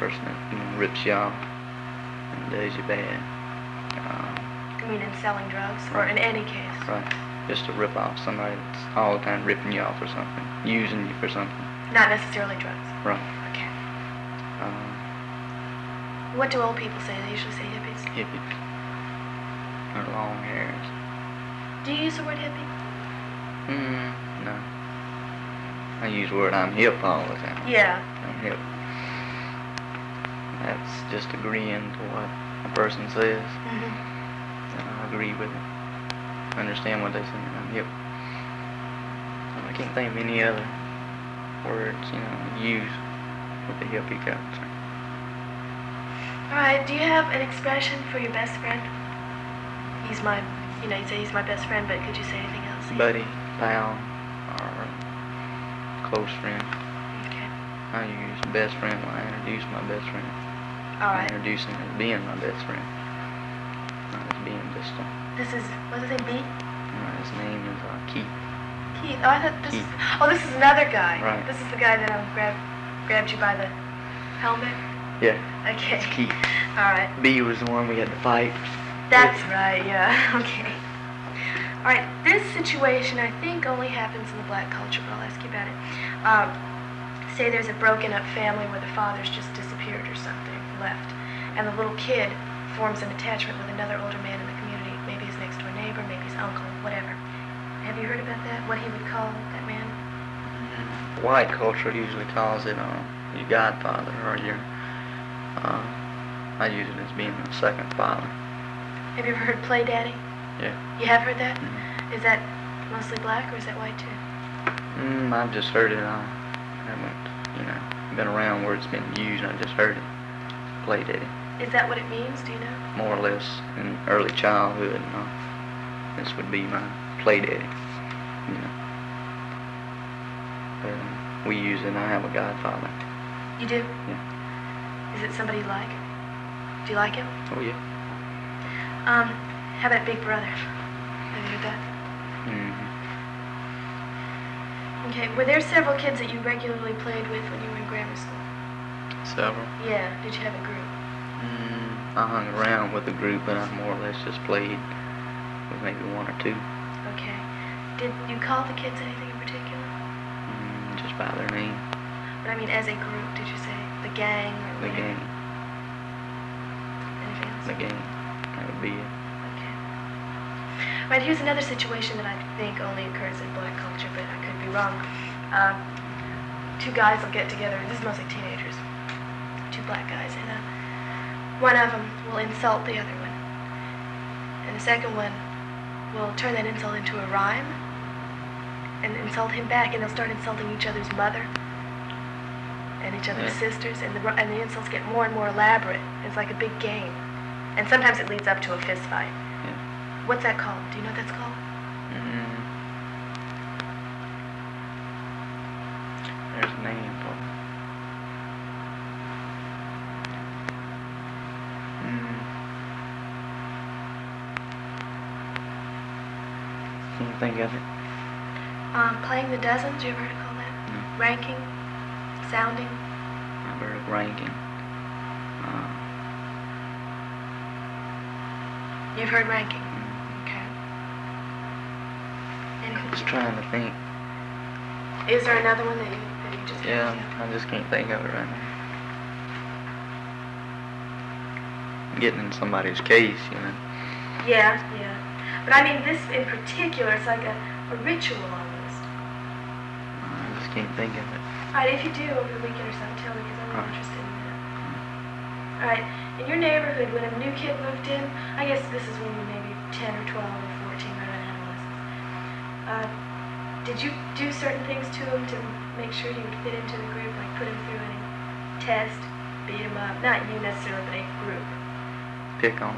person that rips you off and does you bad. You mean in selling drugs, or Right. in any case? Right. Just to rip off somebody that's all the time ripping you off for something, using you for something. Not necessarily drugs. Right. Okay. Um, What do old people say? They usually say hippies. Hippies. Or long hairs. Do you use the word hippie? No. I use the word I'm hip all the time. Yeah. I'm hip. That's just agreeing to what a person says. Mm-hmm. And I agree with it. Understand what they say. I'm hip. I can't think of any other words, use with the hippie culture. Alright, do you have an expression for your best friend? He's my, you say he's my best friend, but could you say anything else? Buddy, pal, or close friend. Okay. I use best friend when I introduce my best friend. I Alright. introduce him as being my best friend. Not as being just a... This is, what's his name, B? His name is Keith. Keith. Oh, I thought this Keith. this is another guy. Right. This is the guy that grabbed you by the helmet? Yeah, Okay. it's Keith. Alright. B was the one we had to fight. That's right, yeah. Okay. Alright, this situation I think only happens in the black culture, but I'll ask you about it. Say there's a broken up family where the father's just disappeared or something, left, and the little kid forms an attachment with another older man in the community. Maybe his next door neighbor, maybe his uncle, whatever. Have you heard about that? What he would call that man? White culture usually calls it your godfather or your... I use it as being a second father. Have you ever heard play daddy? Yeah. You have heard that? Mm-hmm. Is that mostly black or is that white too? I've just heard it. I haven't, been around where it's been used. I just heard it. Play daddy. Is that what it means? Do you know? More or less in early childhood. This would be my play daddy. We use it. I have a godfather. You do? Yeah. Is it somebody you like? Do you like him? Oh yeah. How about Big Brother? Have you heard that? Mm-hmm. Okay, were there several kids that you regularly played with when you were in grammar school? Several. Yeah, did you have a group? I hung around with a group, and I more or less just played with maybe one or two. Okay. Did you call the kids anything in particular? Just by their name. But I mean, as a group, did you say the gang or The whatever? gang. Anything else? The gang. That would be it. Okay. Right, here's another situation that I think only occurs in black culture, but I could be wrong. Two guys will get together, this is mostly teenagers, two black guys, and one of them will insult the other one. And the second one will turn that insult into a rhyme and insult him back, and they'll start insulting each other's mother and each other's sisters, and the insults get more and more elaborate. It's like a big game. And sometimes it leads up to a fist fight. Yeah. What's that called? Do you know what that's called? There's a name for it. Can't think of it. Playing the dozens, you ever heard it called that? No. Ranking? Sounding? I've heard of ranking. You've heard ranking? Okay. And Just trying to think. is there another one that you just Yeah, can't I just can't think of it right now. Getting in somebody's case, Yeah. But I mean, this in particular, it's like a ritual almost. I just can't think of it. Alright, if you do over the weekend or something, tell me, because I'm really interested in that. Alright, in your neighborhood, when a new kid moved in, I guess this is when you were maybe 10 or 12 or 14, right around adolescence. Did you do certain things to him to make sure he would fit into the group, like put him through any test, beat him up? Not you necessarily, but a group. Pick on